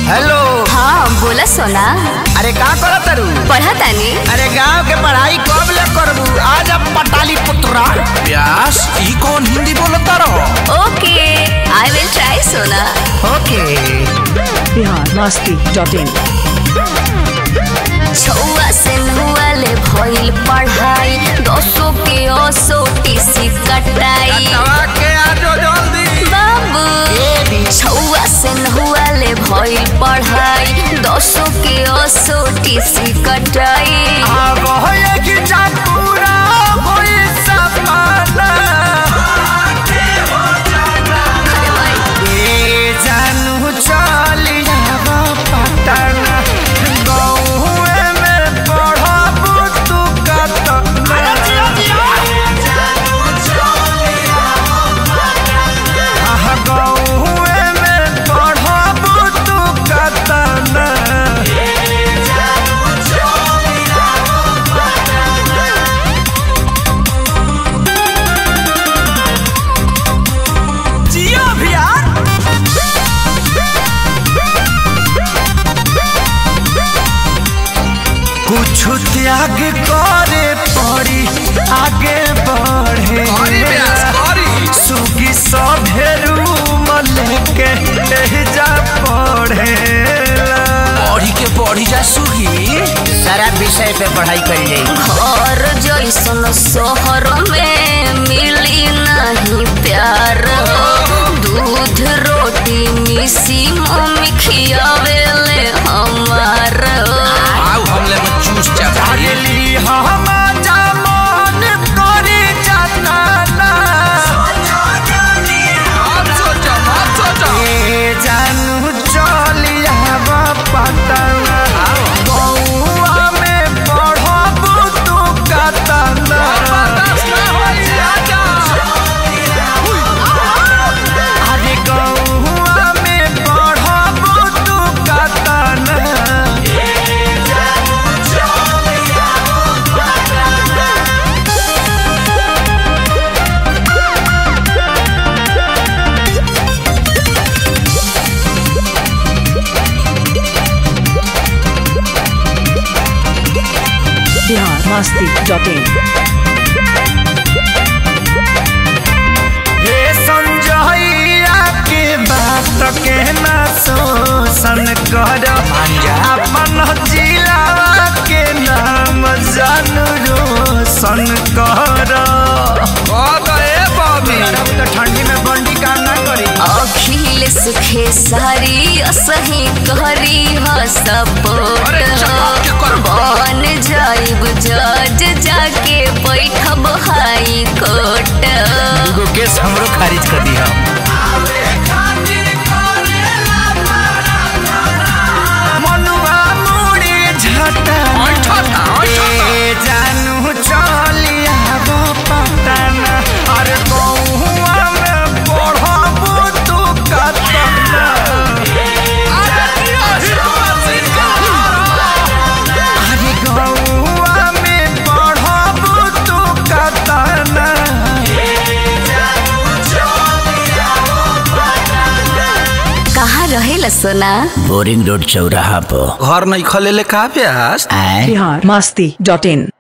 Hello. हाँ बोला सोना। अरे का करत तारू? पढ़ा तानी। अरे गांव के पढ़ाई कब ले करबू? आज अब पटाली पुत्रा। प्यास ई कौन हिंदी बोलता रहो? Okay I will try Sona. Okay. biharmasti.in छुआ से नुआले भइल पढ़ाई 200 के 80 कटाई। के आजो जल्दी बाबू छुआ से नुआले भइल पढ़ाई 200 के 80 कटाई। अब होए कि जा पूरा होई सपना। ए जानू चलिया पटना गौए में पढ़बू तू कतना। आहा गौए में पढ़बू तू कतना। जियो भैया। कुछ त्याग करे पड़ी आगे बढ़े। सुगी सभेरू मले के जा पढ़े। पढ़ी के पढ़ी जा सुगी सारा विषय पे पढ़ाई कर जाए। घर जैसन शहर में मिली नहीं प्यार। दूध रोटी मिसी मम्मी खियावेले हमार। आओ हमले में चूस जा अगली हम जमान करी जाना। ए जानू चलिया पटना गौआ में पढ़बू तू कतना। अरे गौआ में पढ़बू तू कतना। biharmasti.in हे संजइया के बात के ना शोषण कर। अपन जिला के नाम जानू रोशन कर। तो ठंडी में बंडी काम ना करी। अखिलेश खेसारी सही करी ह सपोर्ट। बन जाइब जज जाके बैठब हाई कोर्ट। दूगो केस हमरो खारिज कर दिया। मनुआ मुड़ी झटा ए जानू चलिया पटना। अरे गौआ में पढ़बू तू कतना। अरे गौआ में पढ़बू तू कतना। कहाँ रहेला सोना? बोरिंग रोड चौराहा पर घर नहीं खले ले का प्यास। biharmasti.in